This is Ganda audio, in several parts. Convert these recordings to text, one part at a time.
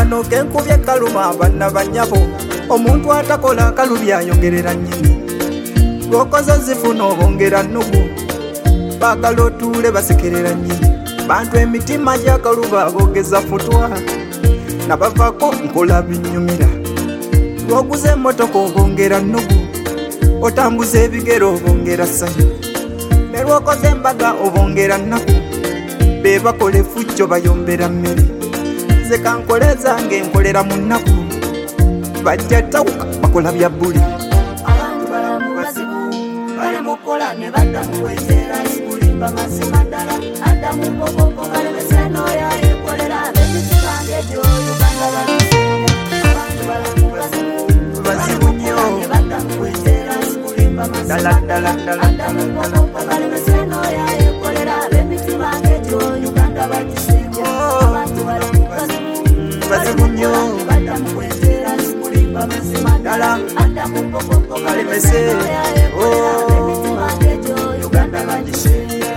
kano kenkubye kaluma banna banyabo omuntu atakola kalubi ayongerera nnyini lwokoze zifuna obongera nnugu baagala otuule basekerera nnyini bantu emitima gy'akaluba boogeza futwa nabavaako nkola binnyumira lwoguza emmotoka obongera nnugu otambuza ebigero obongera ssanyu ne lwokoze embaga obongera nnaku be bakola effujjo bayombera mmere nze kankoleza ng'enkolera mu nnaku bajja tawuka bakola bya bbuli abantu balamu bazibu balemukola ne badda mu kwetera sikulimba mazima ddala adda mu bokoko kalemeseno yayekolera ab'emitima ng'egyo Uganda babisenga abantu balamu bazibu nnyo ne badda mu kwetera sikulimba mazima ddala adda mu bokoko kalemeseno yayekolera ab'emitima ng'egyo Uganda babisenga abantu balamu bazibu nnyo badda mu kwetera sikulimba mazima ddala adda mu bokoko kalemeseno yayekolera ab'emitima ng'egyo Uganda bagisenga.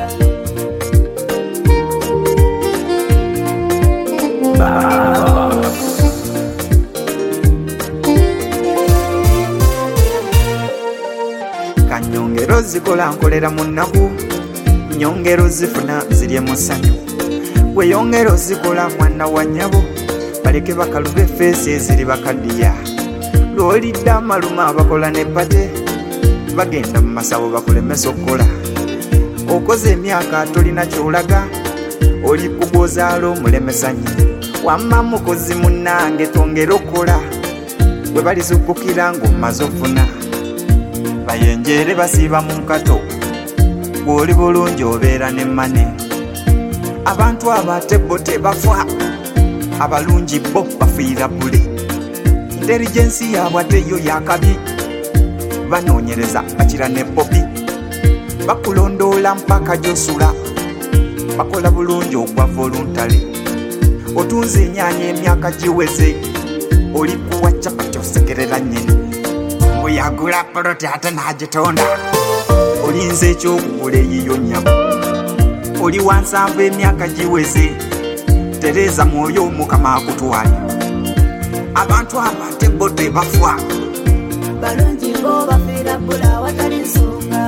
kanyongero zikola nkolera mu nnaku nyongero zifuna zirye mu ssanyu weyongero zikola mwana wa nnyabo baleke bakaluba effeesi eziri bakaddiya lw'olidde amaluma abakola ne pate bagenda mu masawo bakulemesa okukola okoze emyaka tolina kyolaga oli kugozaala omulemesa nnyini wamma mukozi munnange tongera okukola bwe balizukukira ng'omaze ofuna bayenjeere basiiba mu nkato bw'oli bulungi obeera ne mane abantu abate bo tebafa abalungi bo bafiira bule inteligensi yaabwe ate yo yakabi banoonyereza bakira ne popi bakulondoola mpaka gy'osula bakola bulungi ogwa voluntale otunze enyaanya emyaka giweze oli kuwa capati osekerera nnyini bwe yagula poloti ate n'agitonda olinza ekyokugula eyiyo nnyabo oli wansanvu emyaka giweze tereza mwoyo omukama akutwale abantu abate bo tebafa balungi bo bafiira bbula watali nsonga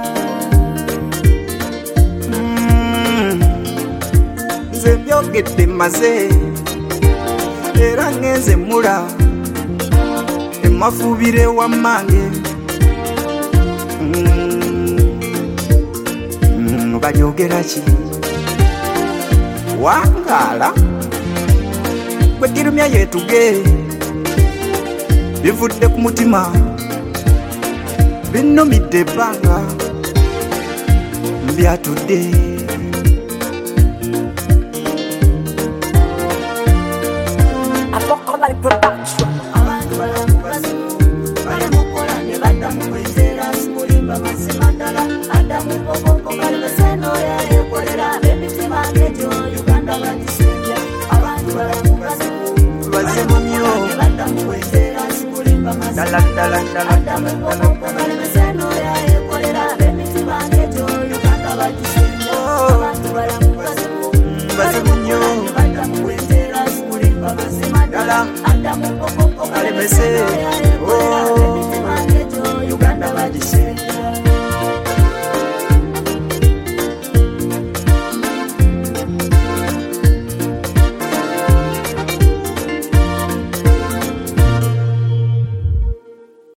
nze byogedde mmaze era ngenze mula emafuubire wammange balyogera ki wangaala gwe girumya yeetuge bivudde ku mutima binnumidde ebbanga mbyatudde abantu balamu bazibu balemukola ne badda mu kwetera sikulimba mazima ddala adda mu bokoko kalemeseno yayekolera ab'emitima ng'egyo Uganda bagisenga abantu balamu bazibu nnyo ne badda mu kwetera sikulimba mazima ddala adda mu bokoko kalemeseno yayekolera ab'emitima ng'egyo Uganda bagisenga abantu balamu bazibu nnyo ne badda mu kwetera sikulimba mazima ddala adda mu bokoko kalemese